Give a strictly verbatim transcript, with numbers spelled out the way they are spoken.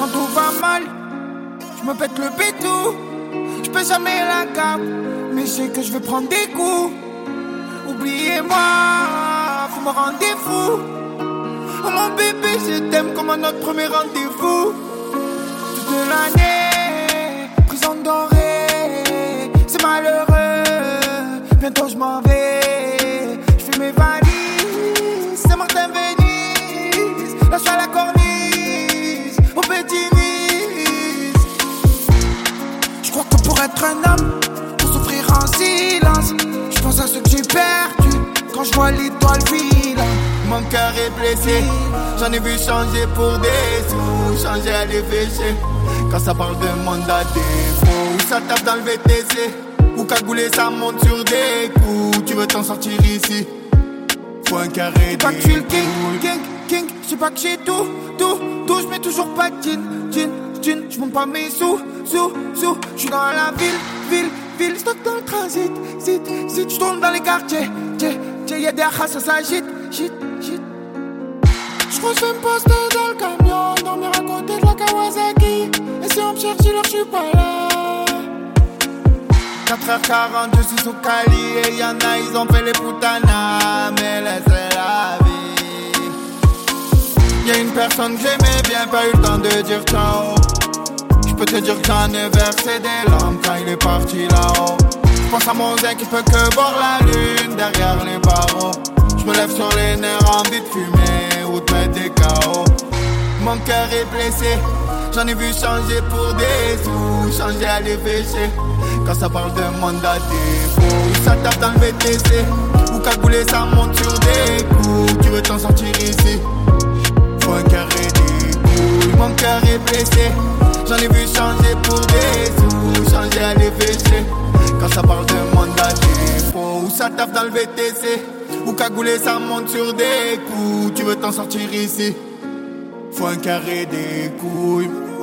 quand tout va mal, je me pète le bétou. Je peux jamais la cape, mais je sais que je vais prendre des coups. Oubliez-moi, vous me rendez fou. Oh mon bébé, je t'aime comme à notre premier rendez-vous. Toute l'année, prison dorée, c'est malheureux. Bientôt je m'en vais, je fais mes valises. C'est Martin Venise, là je suis à la corniche, au petit Nice. Je crois que pour être un homme, faut souffrir en silence. Je pense à ce que j'ai perdu quand je vois l'étoile filante. Mon cœur est blessé, j'en ai vu changer pour des sous, changer à les péchés. Quand ça parle de mandat défaut, ou ça tape dans le V T C, ou cagoulé ça monte sur des coups. Tu veux t'en sortir ici, faut un carré. Pas que je suis le king, king, king, j'sais pas que j'ai tout, tout, tout. J'mets toujours pas de jean, jean, jean. J'monte pas mes sous, sous, sous. J'suis dans la ville, ville, ville. Stock dans le transit, sit, sit. J'tourne dans les quartiers, tché, tché. Y'a des achas, ça s'agite, shit, shit. J'croise un poste dans le camion, dormir à côté de la Kawasaki. Et si on me cherche, alors j'suis pas là. quatre heures quarante, je suis sous Cali. Et y'en a, ils ont fait les putanas, mais laissez la vie. Y'a une personne que j'aimais bien, pas eu le temps de dire ciao. J'peux te dire que j'en ai versé des larmes quand il est parti là-haut. J'pense à mon zin qui peut que voir la lune derrière les barreaux. J'me lève sur les nerfs, envie de fumer ou de mettre des K O. Mon cœur est blessé, j'en ai vu changer pour des sous, changer à les péchés. Quand ça parle de mandat défaut, ou ça tape dans le V T C, ou cagoulé ça monte sur des coups. Tu veux t'en sortir ici, faut un carré des couilles. Mon cœur est blessé, j'en ai vu changer pour des sous, changer à les péchés. Quand ça parle de mandat défaut, ou ça tape dans le V T C, ou cagoulé ça monte sur des coups. Tu veux t'en sortir ici, faut un carré des couilles.